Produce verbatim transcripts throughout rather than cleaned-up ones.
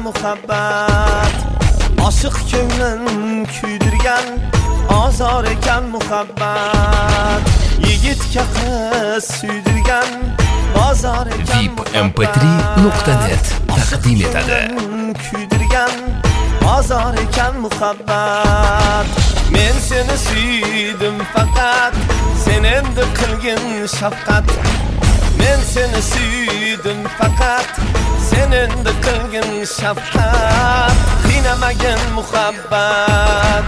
muhabbat oshiq ko'nglim kuydirgan azor ekan muhabbat yigitga qiz suydirgan bozor ekan vip m p три nuqta net taqdim etadi. Kuydirgan azor ekan muhabbat men seni suydim faqat sen endi qilgin shafqat men seni suydim faqat sen endi qilgin shafqat qiynamagin muhabbat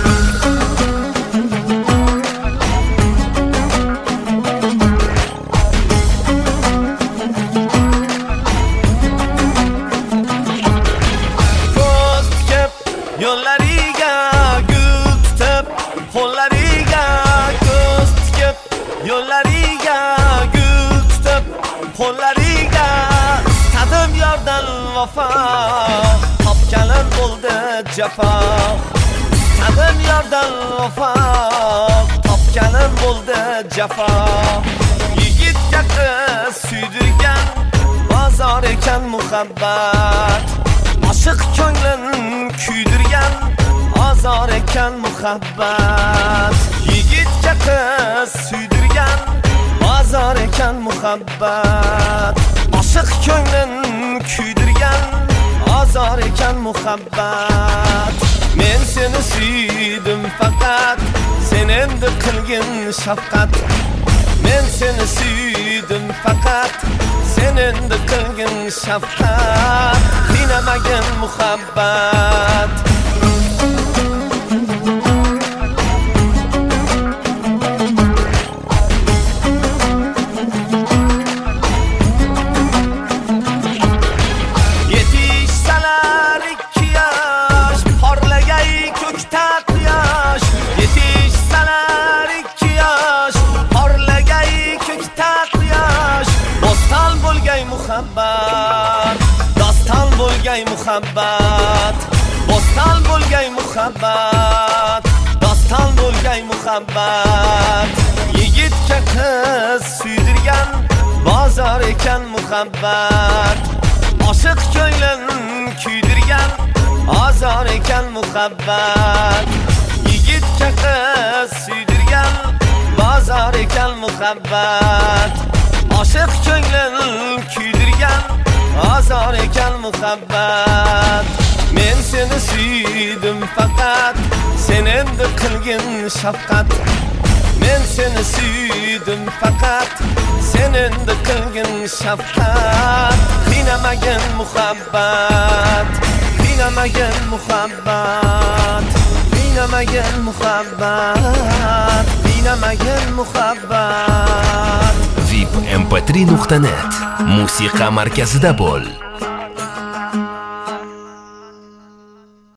yo'llariga gul tutib qo'llariga ko'z tikib yo'llariga gul tutib qo'llariga istadim yordan vafo topganim bo'ldi jafo istadim yordan vafo topganim bo'ldi jafo yigitga qiz suydirgan bozor ekan muhabbat oshiq ko'nglim kuydirgan azor ekan muhabbat yigitga qiz suydirgan azor ekan muhabbat oshiq ko'nglim kuydirgan azor ekan muhabbat men seni suydim faqat sen endi qilgin shafqat men seni suydim faqat sen endi qilgin shafqat qiynamagin muhabbat yetishsalar ikki yosh porlagay ko'kda quyosh yetishsalar ikki yosh porlagay ko'kda quyosh doston bo'lgay muhabbat doston bo'lgay muhabbat doston bo'lgay muhabbat doston bo'lgay muhabbat yigitga qiz suydirgan bozor ekan muhabbat oshiq ko'nglim kuydirgan azor ekan muhabbat yigitga qiz suydirgan bozor ekan muhabbat oshiq ko'nglim kuydirgan azor ekan muhabbat men seni suydim faqat sen endi qilgin shafqat men seni suydim faqat sen endi qilgin shafqat qiynamagin muhabbat qiynamagin muhabbat qiynamagin muhabbat qiynamagin muhabbat vip m p три nuqta net musiqa markazida bo'l.